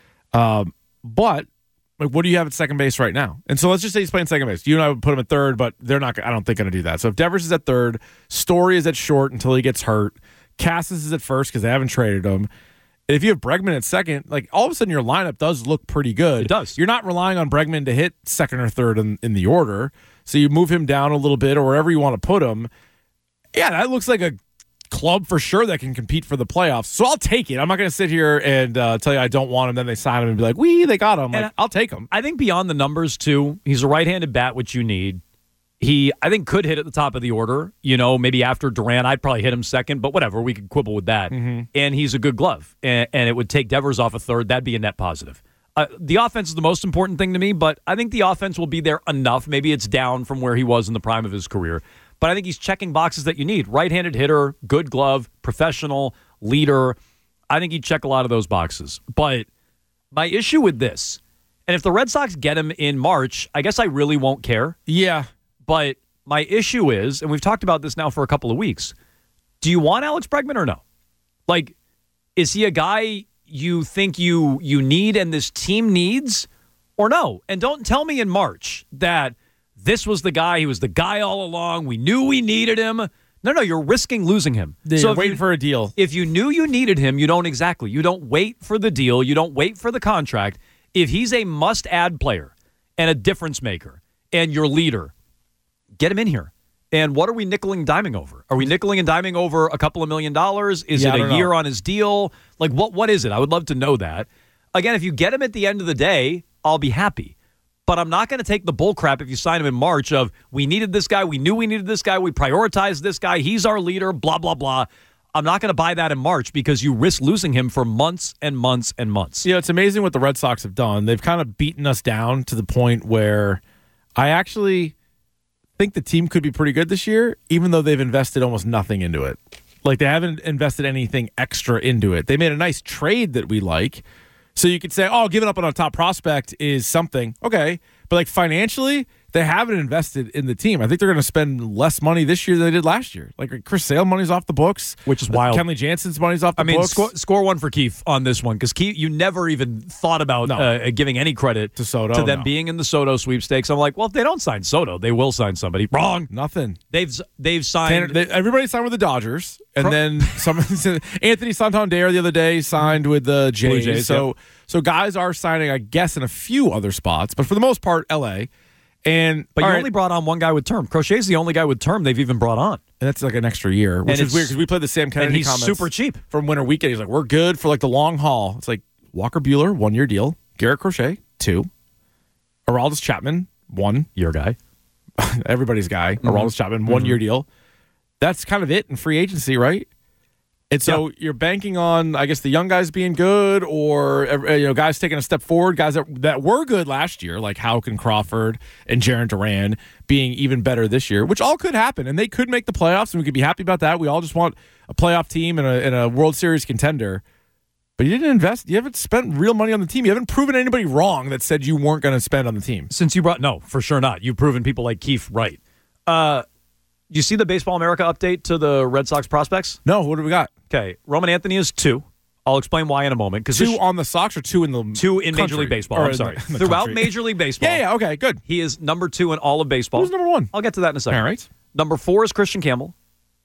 Um, but, like, what do you have at second base right now? And so let's just say he's playing second base. You and I would put him at third, but they're not, I don't think, going to do that. So if Devers is at third, Story is at short until he gets hurt, Cassis is at first because they haven't traded him. And if you have Bregman at second, like, all of a sudden your lineup does look pretty good. It does. You're not relying on Bregman to hit second or third in, in the order. So you move him down a little bit or wherever you want to put him. Yeah, that looks like a club for sure that can compete for the playoffs. So I'll take it. I'm not going to sit here and uh, tell you I don't want him, then they sign him and be like, wee, they got him. Like, I'll take him. I think beyond the numbers, too, he's a right-handed bat, which you need. He, I think, could hit at the top of the order. You know, maybe after Durant, I'd probably hit him second, but whatever. We could quibble with that. Mm-hmm. And he's a good glove, and, and it would take Devers off a third. That'd be a net positive. Uh, the offense is the most important thing to me, but I think the offense will be there enough. Maybe it's down from where he was in the prime of his career, but I think he's checking boxes that you need. Right-handed hitter, good glove, professional, leader. I think he'd check a lot of those boxes. But my issue with this, and if the Red Sox get him in March, I guess I really won't care. Yeah. But my issue is, and we've talked about this now for a couple of weeks, do you want Alex Bregman or no? Like, is he a guy you think you you need and this team needs or no? And don't tell me in March that this was the guy, he was the guy all along, we knew we needed him. No, no, you're risking losing him. Yeah, so you're waiting you, for a deal. If you knew you needed him, you don't exactly. You don't wait for the deal. You don't wait for the contract. If he's a must-add player and a difference maker and your leader, get him in here. And what are we nickeling and diming over? Are we nickeling and diming over a couple of million dollars? Is yeah, it a year know. on his deal? Like, what? what is it? I would love to know that. Again, if you get him at the end of the day, I'll be happy. But I'm not going to take the bull crap if you sign him in March of, we needed this guy, we knew we needed this guy, we prioritized this guy, he's our leader, blah, blah, blah. I'm not going to buy that in March because you risk losing him for months and months and months. You know, it's amazing what the Red Sox have done. They've kind of beaten us down to the point where I actually think the team could be pretty good this year, even though they've invested almost nothing into it. Like, they haven't invested anything extra into it. They made a nice trade that we like. So you could say, oh, giving up on a top prospect is something. Okay. But, like, financially, they haven't invested in the team. I think they're going to spend less money this year than they did last year. Like, Chris Sale money's off the books. Which is wild. Kenley Jansen's money's off the I mean, books. score, score one for Keefe on this one, because Keefe, you never even thought about no. uh, giving any credit to Soto, to them no. being in the Soto sweepstakes. I'm like, well, if they don't sign Soto, they will sign somebody. Wrong. Nothing. They've they've signed. Tanner, they, everybody signed with the Dodgers, and Pro- then some. Anthony Santander the other day signed with the Jays. Jays so, yep. so guys are signing, I guess, in a few other spots, but for the most part, L A. And but you right, only brought on one guy with term. Crochet's the only guy with term they've even brought on. And that's like an extra year, which and is weird because we played the Sam Kennedy and he's comments super cheap from Winter Weekend. He's like, we're good for like the long haul. It's like Walker Buehler, one year deal. Garrett Crochet, two. Aroldis Chapman, one. Your guy. Everybody's guy. Mm-hmm. Aroldis Chapman, one mm-hmm. year deal. That's kind of it in free agency, right? And so yeah. you're banking on, I guess, the young guys being good, or you know, guys taking a step forward, guys that that were good last year, like Houck and Crawford and Jarren Duran, being even better this year, which all could happen, and they could make the playoffs, and we could be happy about that. We all just want a playoff team and a, and a World Series contender. But you didn't invest. You haven't spent real money on the team. You haven't proven anybody wrong that said you weren't going to spend on the team. Since you brought no, for sure not. You've proven people like Keefe right. Uh, you see the Baseball America update to the Red Sox prospects? No. What do we got? Okay, Roman Anthony is two. I'll explain why in a moment. Two this, on the Sox or two in the two in country? Major League Baseball. Or I'm sorry, the, throughout country. Major League Baseball. Yeah, yeah, okay, good. He is number two in all of baseball. Who's number one? I'll get to that in a second. All right. Number four is Christian Campbell.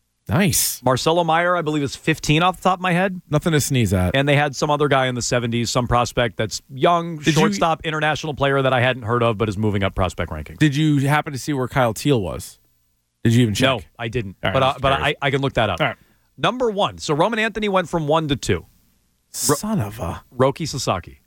Nice. Marcelo Meyer, I believe, is fifteen off the top of my head. Nothing to sneeze at. And they had some other guy in the seventies, some prospect that's young, Did shortstop, you, international player that I hadn't heard of, but is moving up prospect rankings. Did you happen to see where Kyle Teal was? Did you even check? No, I didn't. Right, but uh, but I, I can look that up. All right. Number one. So Roman Anthony went from one to two. Son of a Roki Sasaki.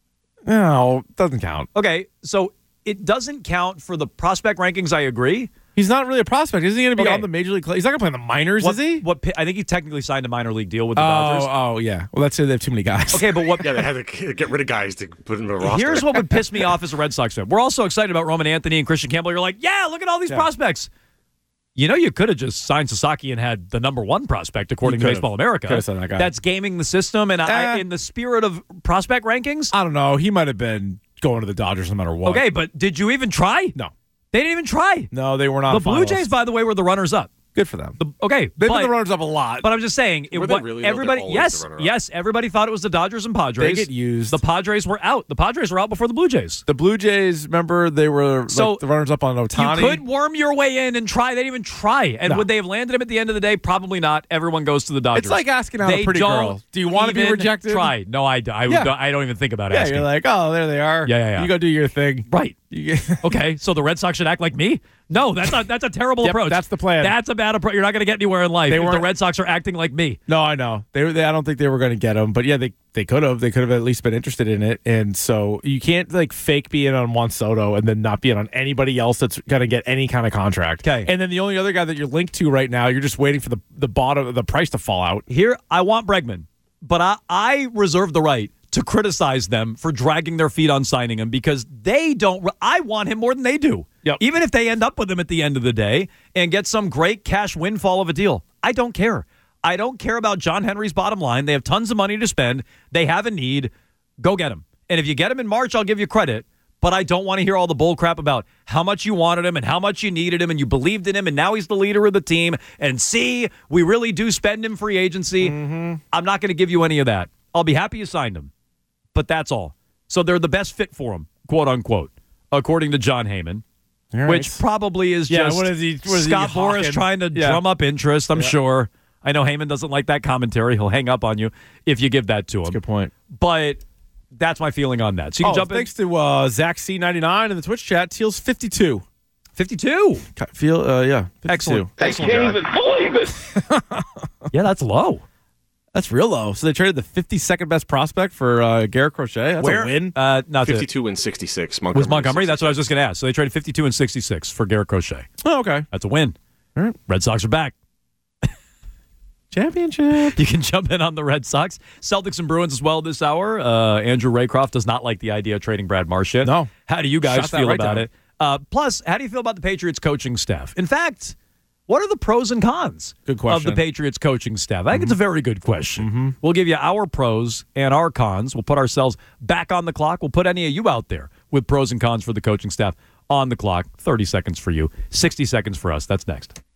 No, doesn't count. Okay, so it doesn't count for the prospect rankings. I agree. He's not really a prospect. Isn't he going to be Okay. on the major league? He's not going to play in the minors, What, is he? What? I think he technically signed a minor league deal with the oh, Dodgers. oh, yeah. Well, that's it. They have too many guys. Okay, but what? Yeah, they had to get rid of guys to put in the roster. Here's what would piss me off as a Red Sox fan. We're all so excited about Roman Anthony and Christian Campbell. You're like, yeah, look at all these Yeah. prospects. You know, you could have just signed Sasaki and had the number one prospect, according You to could've. Baseball America. Could've signed that guy. That's gaming the system. And I, Eh. in the spirit of prospect rankings, I don't know. He might have been going to the Dodgers no matter what. okay, but did you even try? No. They didn't even try. No, they were not The Blue finalists. Jays, by the way, were the runners-up. Good for them. The, okay, They've but, been the runners up a lot. but I'm just saying, it, Were they what, really, though? They're everybody, always yes, the runner-up. yes, everybody thought it was the Dodgers and Padres. They get used. The Padres were out. The Padres were out before the Blue Jays. The Blue Jays, remember, they were So, like the runners up on Ohtani. You could worm your way in and try. They didn't even try. And No. would they have landed him at the end of the day? Probably not. Everyone goes to the Dodgers. It's like asking out They a pretty don't girl. Do you want to be even rejected? Try. No, I, I, Yeah. I don't even think about Yeah, asking. you're like, oh, there they are. Yeah, yeah, yeah. You go do your thing. Right. You get- Okay, so the Red Sox should act like me? No, that's a, that's a terrible Yep, approach. that's the plan. That's a bad approach. You're not going to get anywhere in life They if the weren't- Red Sox are acting like me. No, I know. They, they I don't think they were going to get him, but yeah, they they could have. They could have at least been interested in it. And so you can't like fake be in on Juan Soto and then not be in on anybody else that's going to get any kind of contract. Okay. And then the only other guy that you're linked to right now, you're just waiting for the the bottom the price to fall out. Here, I want Bregman, but I, I reserve the right to criticize them for dragging their feet on signing him because they don't. I want him more than they do. Yep. Even if they end up with him at the end of the day and get some great cash windfall of a deal, I don't care. I don't care about John Henry's bottom line. They have tons of money to spend. They have a need. Go get him. And if you get him in March, I'll give you credit. But I don't want to hear all the bull crap about how much you wanted him and how much you needed him and you believed in him and now he's the leader of the team. And see, we really do spend him free agency. Mm-hmm. I'm not going to give you any of that. I'll be happy you signed him. But that's all. So they're the best fit for him, quote unquote, according to John Heyman, All right. which probably is Yeah, just what is he- what is he Scott Boras hawking? trying to Yeah. drum up interest, I'm Yeah. sure. I know Heyman doesn't like that commentary. He'll hang up on you if you give that to him. Good point. But that's my feeling on that. So you can Oh, jump thanks to uh, Zach C ninety-nine in the Twitch chat. Teal's fifty-two. in. fifty-two. Feel uh, yeah. fifty-two. Excellent. I Excellent. can't even believe it. Yeah, that's low. That's real low. So they traded the fifty-second best prospect for uh, Garrett Crochet. That's Where? a win. Uh, not to, fifty-two and sixty-six. Montgomery was Montgomery? That's what I was just going to ask. So they traded fifty-two and sixty-six for Garrett Crochet. Oh, okay. That's a win. All right. Red Sox are back. Championship. You can jump in on the Red Sox. Celtics and Bruins as well this hour. Uh, Andrew Raycroft does not like the idea of trading Brad Marchand. No. How do you guys Shut that feel right about down. it? Uh, plus, how do you feel about the Patriots coaching staff? In fact, what are the pros and cons Good question. of the Patriots coaching staff? I think it's a very good question. We'll give you our pros and our cons. We'll put ourselves back on the clock. We'll put any of you out there with pros and cons for the coaching staff on the clock. thirty seconds for you, sixty seconds for us. That's next.